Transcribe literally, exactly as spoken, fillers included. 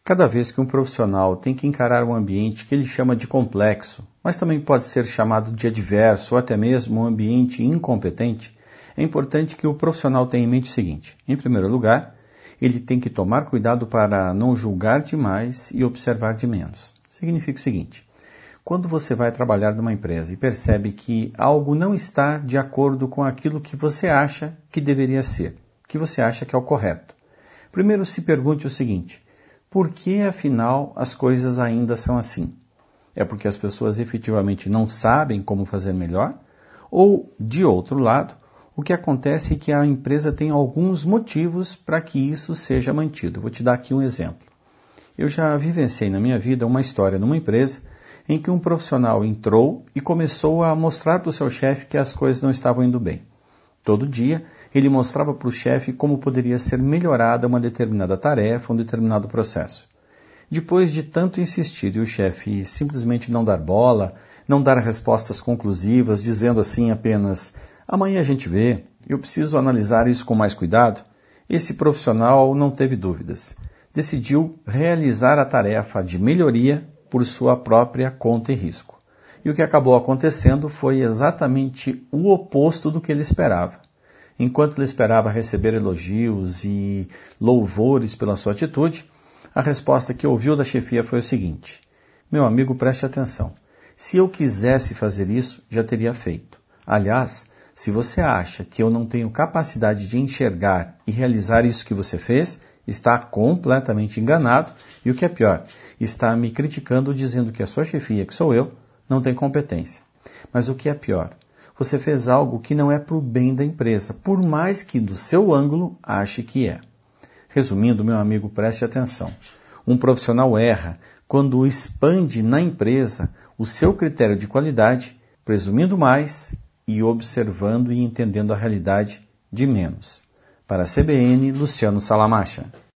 Cada vez que um profissional tem que encarar um ambiente que ele chama de complexo, mas também pode ser chamado de adverso ou até mesmo um ambiente incompetente, é importante que o profissional tenha em mente o seguinte: em primeiro lugar, ele tem que tomar cuidado para não julgar demais e observar de menos. Significa o seguinte: quando você vai trabalhar numa empresa e percebe que algo não está de acordo com aquilo que você acha que deveria ser, que você acha que é o correto, primeiro se pergunte o seguinte: por que, afinal, as coisas ainda são assim? É porque as pessoas efetivamente não sabem como fazer melhor? Ou, de outro lado, o que acontece é que a empresa tem alguns motivos para que isso seja mantido. Vou te dar aqui um exemplo. Eu já vivenciei na minha vida uma história numa empresa em que um profissional entrou e começou a mostrar para o seu chefe que as coisas não estavam indo bem. Todo dia, ele mostrava para o chefe como poderia ser melhorada uma determinada tarefa, um determinado processo. Depois de tanto insistir e o chefe simplesmente não dar bola, não dar respostas conclusivas, dizendo assim apenas: amanhã a gente vê, eu preciso analisar isso com mais cuidado, esse profissional não teve dúvidas. Decidiu realizar a tarefa de melhoria por sua própria conta e risco. E o que acabou acontecendo foi exatamente o oposto do que ele esperava. Enquanto ele esperava receber elogios e louvores pela sua atitude, a resposta que ouviu da chefia foi o seguinte: meu amigo, preste atenção. Se eu quisesse fazer isso, já teria feito. Aliás, se você acha que eu não tenho capacidade de enxergar e realizar isso que você fez, está completamente enganado e, o que é pior, está me criticando dizendo que a sua chefia, que sou eu, não tem competência. Mas o que é pior, você fez algo que não é para o bem da empresa, por mais que do seu ângulo ache que é. Resumindo, meu amigo, preste atenção. Um profissional erra quando expande na empresa o seu critério de qualidade, presumindo mais e observando e entendendo a realidade de menos. Para a C B N, Luciano Salamacha.